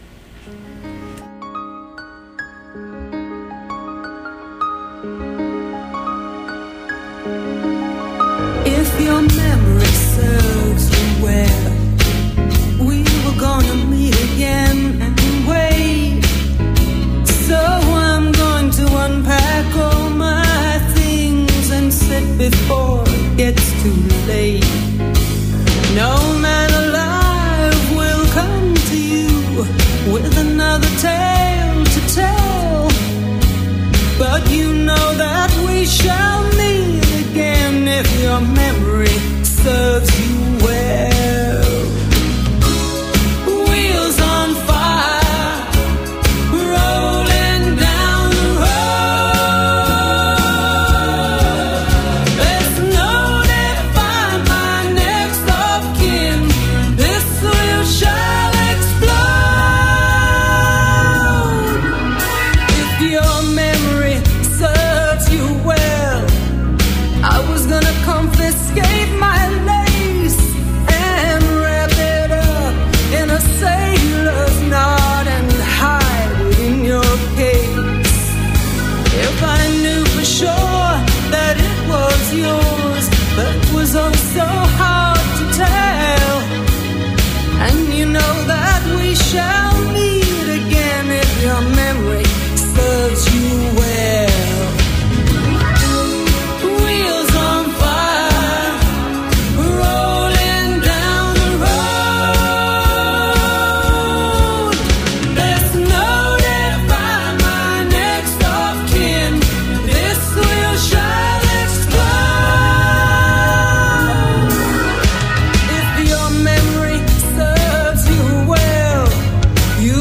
If your memory serves you well, we were gonna meet again anyway. So I'm going to unpack all my things and sit before it gets too late. No man alive will come to you with another tale to tell. But you know that we shall meet again if your memory serves you well. Wheels on fire, rolling down the road. There's no define my next of kin. This wheel shall explode. If your memory serves you well, I was gonna confiscate my lace and wrap it up in a sailor's knot and hide it in your case. If I knew for sure that it was yours, but it was oh so hard to tell. And you know that we shall meet again if your memory serves you well. Wheels on fire, rolling down the road. There's no define my next of kin. This wheel shall explode. If your memory serves you well, you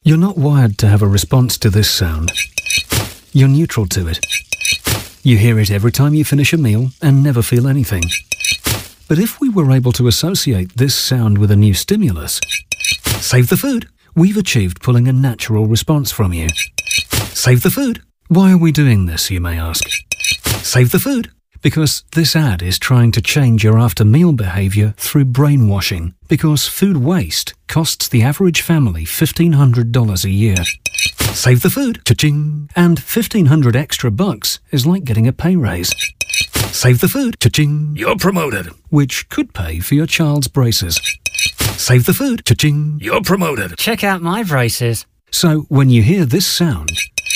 You're not wired to have a response to this sound. You're neutral to it. You hear it every time you finish a meal and never feel anything. But if we were able to associate this sound with a new stimulus, save the food, we've achieved pulling a natural response from you. Save the food. Why are we doing this, you may ask? Save the food. Because this ad is trying to change your after-meal behavior through brainwashing. Because food waste costs the average family $1,500 a year. Save the food. Cha-ching. And $1,500 extra bucks is like getting a pay raise. Save the food. Cha-ching. You're promoted. Which could pay for your child's braces. Save the food. Cha-ching. You're promoted.
Check out my braces.
So when you hear this sound,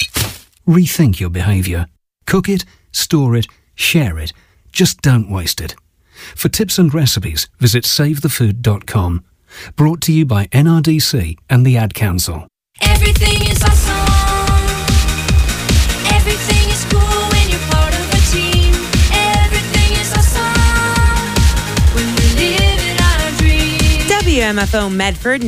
rethink your behavior. Cook it, store it, share it. Just don't waste it. For tips and recipes, visit SaveTheFood.com. Brought to you by NRDC and the Ad Council.
Everything is awesome. Everything is cool when you're part of a team. Everything is awesome when we live in our dreams.
WMFO Medford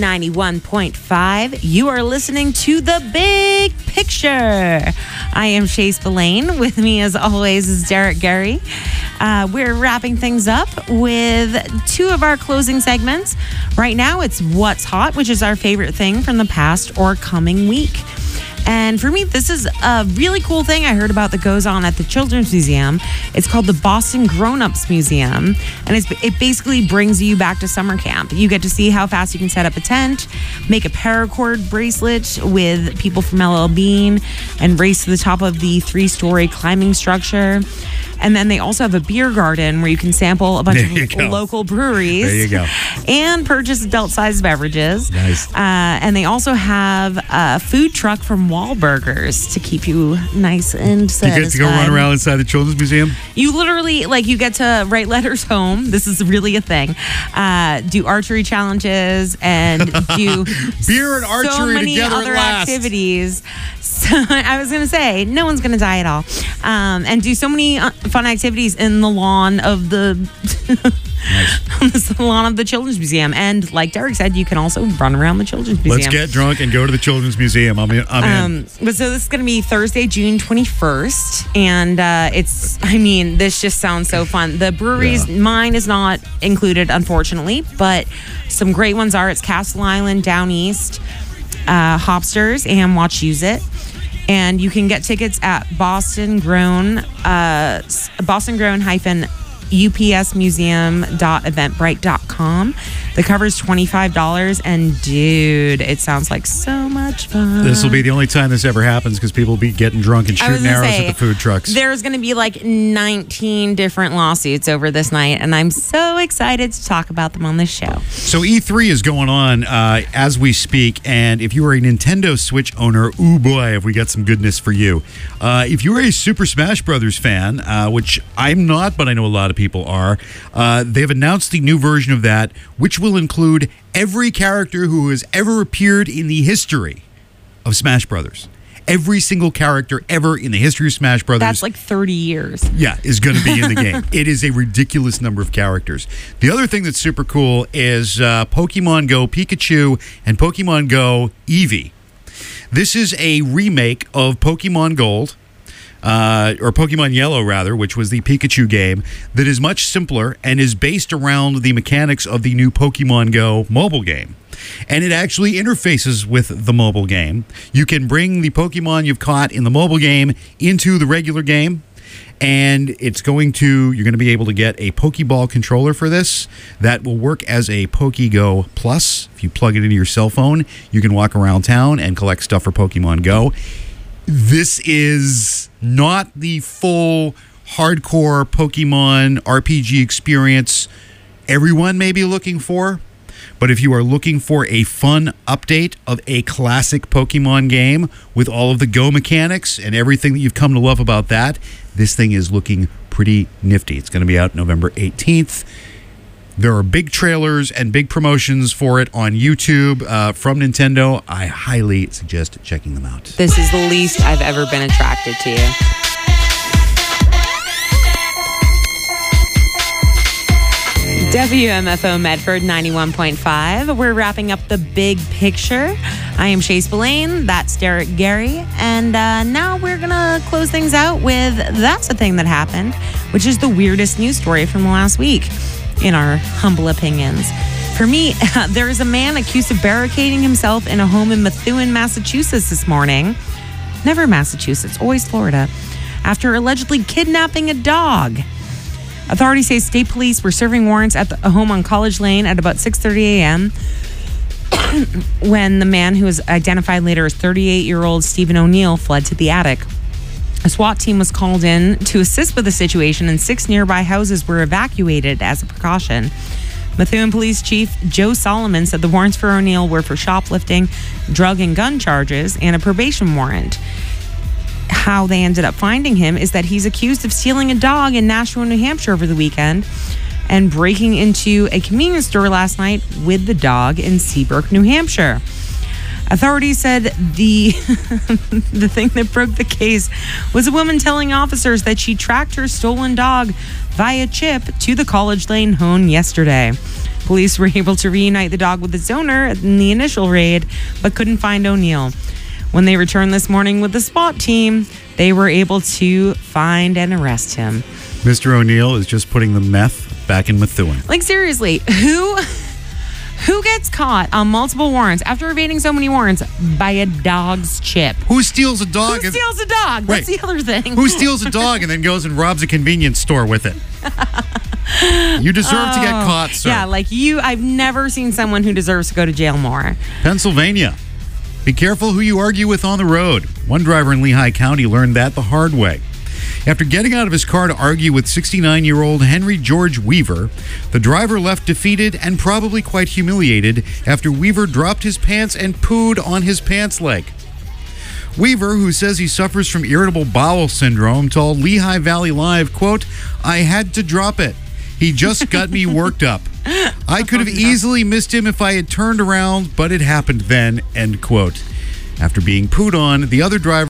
91.5. You are listening to The Big Picture. I am Chase Spillane. With me, as always, is Derek Gary. We're wrapping things up with two of our closing segments. Right now, it's What's Hot, which is our favorite thing from the past or coming week. And for me, this is a really cool thing I heard about that goes on at the Children's Museum. It's called the Boston Grown-Ups Museum. And it basically brings you back to summer camp. You get to see how fast you can set up a tent, make a paracord bracelet with people from LL Bean, and race to the top of the 3-story climbing structure. And then they also have a beer garden where you can sample a bunch of local breweries.
There you go.
And purchase adult-sized beverages.
Nice.
And they also have a food truck from Wahlburgers to keep you nice and satisfied.
You get to go run around inside the Children's Museum?
You literally, you get to write letters home. This is really a thing. Do archery challenges and do
beer and archery
so many
together
other
at last.
activities. So, I was going to say, no one's going to die at all. And do so many fun activities in the lawn of the lawn of the Children's Museum. And like Derek said, you can also run around the Children's Museum.
Let's get drunk and go to the Children's Museum. I'm in.
But so this is going to be Thursday, June 21st. And this just sounds so fun. The breweries, mine is not included, unfortunately, but some great ones are. It's Castle Island, Down East, Hopsters, and Wachusett. And you can get tickets at bostongrown-upsmuseum.eventbrite.com. The cover's $25, and dude, it sounds like so much fun.
This will be the only time this ever happens because people will be getting drunk and shooting arrows at the food trucks.
There's going to be 19 different lawsuits over this night, and I'm so excited to talk about them on this show.
So E3 is going on as we speak, and if you are a Nintendo Switch owner, ooh boy, have we got some goodness for you. If you're a Super Smash Brothers fan, which I'm not, but I know a lot of people are, they've announced the new version of that, which will include every character who has ever appeared in the history of Smash Brothers. Every single character ever in the history of Smash Brothers.
That's 30 years.
Yeah, is going to be in the game. It is a ridiculous number of characters. The other thing that's super cool is Pokemon Go Pikachu and Pokemon Go Eevee. This is a remake of Pokemon Gold. Or Pokemon Yellow, rather, which was the Pikachu game, that is much simpler and is based around the mechanics of the new Pokemon Go mobile game. And it actually interfaces with the mobile game. You can bring the Pokemon you've caught in the mobile game into the regular game, and you're going to be able to get a Pokeball controller for this that will work as a PokeGo Plus. If you plug it into your cell phone, you can walk around town and collect stuff for Pokemon Go. This is not the full hardcore Pokemon RPG experience everyone may be looking for, but if you are looking for a fun update of a classic Pokemon game with all of the Go mechanics and everything that you've come to love about that, this thing is looking pretty nifty. It's going to be out November 18th. There are big trailers and big promotions for it on YouTube from Nintendo. I highly suggest checking them out.
This is the least I've ever been attracted to you. WMFO Medford 91.5. We're wrapping up the big picture. I am Shay Spillane. That's Derek Gary. And now we're going to close things out with That's a Thing That Happened, which is the weirdest news story from the last week, in our humble opinions. For me, there is a man accused of barricading himself in a home in Methuen, Massachusetts this morning. Never Massachusetts, always Florida. After allegedly kidnapping a dog. Authorities say state police were serving warrants at a home on College Lane at about 6:30 a.m. when the man, who was identified later as 38-year-old Stephen O'Neill, fled to the attic. A SWAT team was called in to assist with the situation, and 6 nearby houses were evacuated as a precaution. Methuen Police Chief Joe Solomon said the warrants for O'Neill were for shoplifting, drug and gun charges, and a probation warrant. How they ended up finding him is that he's accused of stealing a dog in Nashua, New Hampshire over the weekend and breaking into a convenience store last night with the dog in Seabrook, New Hampshire. Authorities said the thing that broke the case was a woman telling officers that she tracked her stolen dog via chip to the College Lane home yesterday. Police were able to reunite the dog with its owner in the initial raid, but couldn't find O'Neill. When they returned this morning with the SWAT team, they were able to find and arrest him.
Mr. O'Neill is just putting the meth back in Methuen.
Like, seriously, who gets caught on multiple warrants after evading so many warrants by a dog's chip?
Who steals a dog?
Who steals a dog? That's the other thing.
Who steals a dog and then goes and robs a convenience store with it? You deserve to get caught, sir.
Yeah, like you, I've never seen someone who deserves to go to jail more.
Pennsylvania. Be careful who you argue with on the road. One driver in Lehigh County learned that the hard way. After getting out of his car to argue with 69-year-old Henry George Weaver, the driver left defeated and probably quite humiliated after Weaver dropped his pants and pooed on his pants leg. Weaver, who says he suffers from irritable bowel syndrome, told Lehigh Valley Live, quote, "I had to drop it. He just got me worked up. I could have easily missed him if I had turned around, but it happened then," end quote. After being pooed on, the other driver